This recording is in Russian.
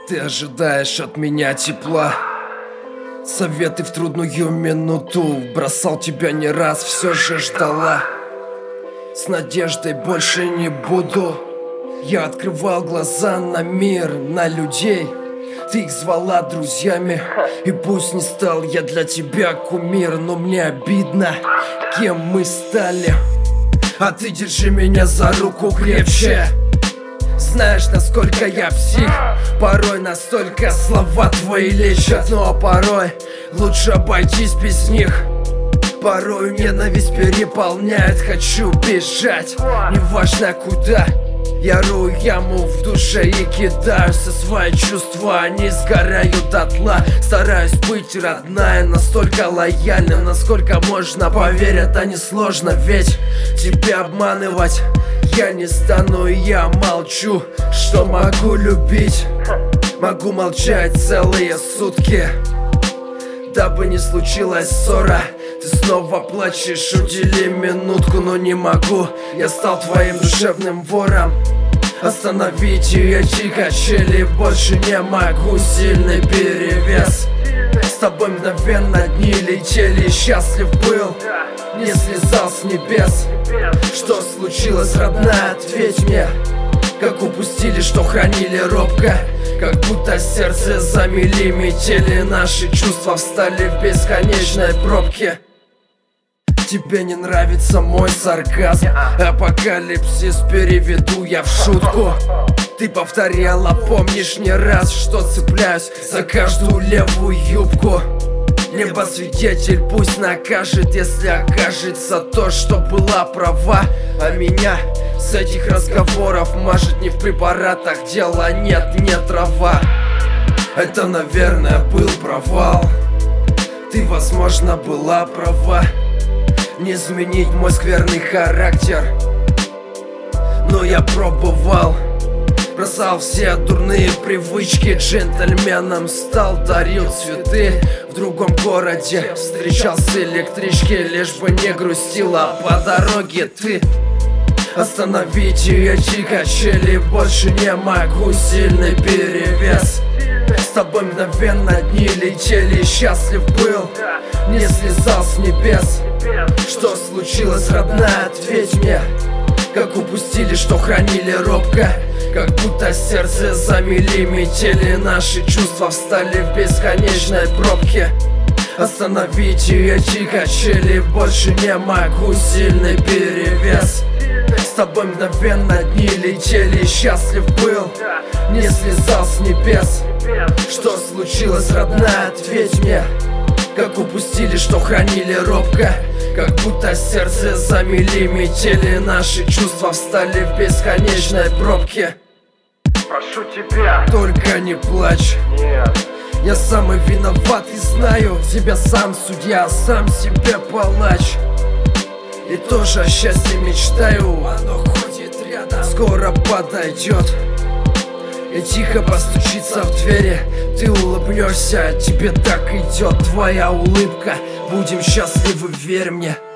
Ты ожидаешь от меня тепла, советы в трудную минуту. Бросал тебя не раз, все же ждала. С надеждой больше не буду. Я открывал глаза на мир, на людей. Ты их звала друзьями. И пусть не стал я для тебя кумир, но мне обидно, кем мы стали. А ты держи меня за руку крепче. Знаешь, насколько я псих. Порой настолько слова твои лечат. Ну а порой лучше обойтись без них. Порой ненависть переполняет. Хочу бежать, неважно куда. Я рою яму в душе и кидаю все свои чувства, они сгорают дотла. Стараюсь быть, родная, настолько лояльным, насколько можно. Поверь, это несложно, ведь тебя обманывать я не стану, и я молчу, что могу любить. Могу молчать целые сутки, дабы не случилась ссора. Ты снова плачешь, удели минутку, но не могу. Я стал твоим душевным вором. Остановить эти качели больше не могу. Сильный перевес. С тобой мгновенно дни летели, счастлив был, не слезал с небес. Что случилось, родная, ответь мне. Как упустили, что хранили робко, как будто сердце замели метели. Наши чувства встали в бесконечной пробке. Тебе не нравится мой сарказм, апокалипсис переведу я в шутку. Ты повторяла, помнишь не раз, что цепляюсь за каждую левую юбку. Небо свидетель пусть накажет, если окажется то, что была права. А меня с этих разговоров мажет не в препаратах, дело нет, не трава. Это, наверное, был провал. Ты, возможно, была права. Не изменить мой скверный характер, но я пробовал. Бросал все дурные привычки, джентльменом стал, дарил цветы в другом городе. Встречал с электрички, лишь бы не грустила по дороге ты. Остановите эти качели, больше не могу, сильный перевес. С тобой мгновенно дни летели, счастлив был, не слезал с небес. Что случилось, родная, ответь мне. Как упустили, что хранили робко, как будто сердце замели метели. Наши чувства встали в бесконечной пробке. Остановите эти качели, больше не могу, сильный перевес. С тобой мгновенно дни летели, счастлив был, не слезал с небес. Что случилось, родная, ответь мне. Как упустили, что хранили робко, как будто сердце замели метели. Наши чувства встали в бесконечной пробке. Прошу тебя, только не плачь. нет. Я самый виноват и знаю, тебя сам судья, сам себе палач. И тоже о счастье мечтаю, оно ходит рядом, скоро подойдет и тихо постучится в двери. Ты улыбнешься, тебе так идет твоя улыбка. Будем счастливы, верь мне.